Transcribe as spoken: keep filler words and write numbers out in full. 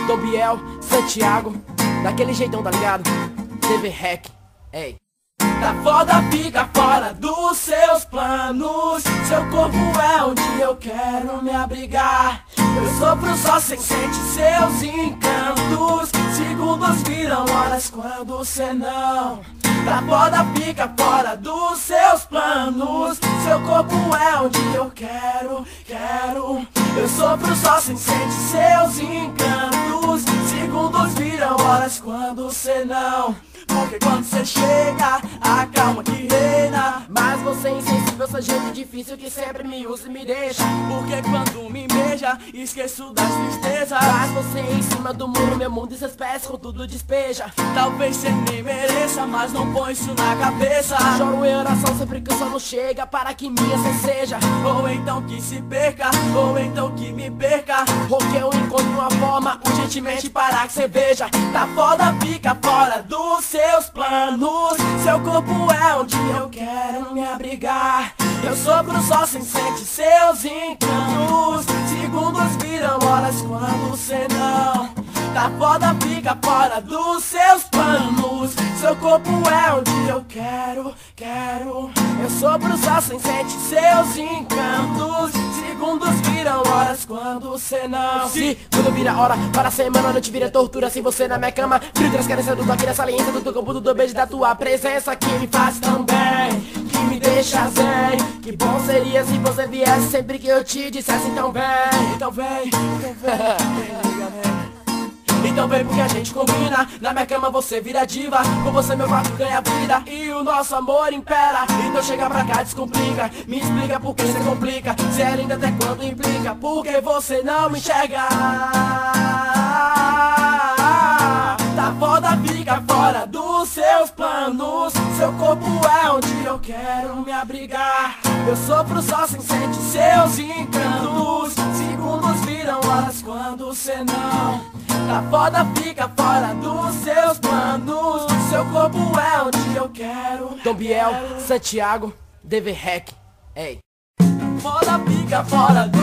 Dom Biel, Santiago, daquele jeitão, tá ligado? T V Hack, ei. Tá foda, fica fora dos seus planos. Seu corpo é onde eu quero me abrigar. Eu sofro só sem sentir seus encantos. Segundos viram horas quando cê não. Tá foda, fica fora dos seus planos. Seu corpo é onde eu quero, quero. Eu sofro só sem sentir seus encantos. Segundos viram horas quando cê não. Porque quando cê chega, a calma que reina. Mas você é insensível, essa gente difícil que sempre me usa e me deixa. Porque quando me beija, esqueço das tristezas. Mas você é em cima do muro, meu mundo e seus pés com tudo despeja. Talvez cê nem mereça, mas não põe isso na cabeça. Choro em oração sempre que o sol não chega, para que minha cê seja. Ou então que se perca, ou então que me perca. Ou que eu encontre uma forma urgentemente para que cê veja. Tá foda, fica fora dos seus planos. Seu corpo é onde eu quero me abrigar. Eu sofro só sem sentir seus encantos. Segundos viram horas quando cê não. Tá foda, fica fora dos seus planos. Seu corpo é onde eu quero, quero. Eu sofro só sem sentir seus encantos. Segundos viram horas quando cê não. Se tudo vira hora, para a semana, noite vira tortura. Sem você na minha cama, frio traz carência do toque, da saliência do teu corpo, do teu beijo, da tua presença que me faz tão bem, que me deixa zen. Que bom seria se você viesse sempre que eu te dissesse então vem. Então vem, então vem. Então vem porque a gente combina. Na minha cama você vira diva. Com você meu quarto ganha vida e o nosso amor impera. Então chega pra cá, descomplica. Me explica por que você complica. Cê é linda até quando implica. Porque você não me enxerga. Tá foda, fica fora dos seus planos. Seu corpo é onde eu quero me abrigar. Eu sofro só sem sentir seus encantos. Segundos viram horas quando cê não. Tá foda, fica fora dos seus planos. Seu corpo é onde eu quero. Dom Biel, Santiago, T V Hack, ei. Foda, fica fora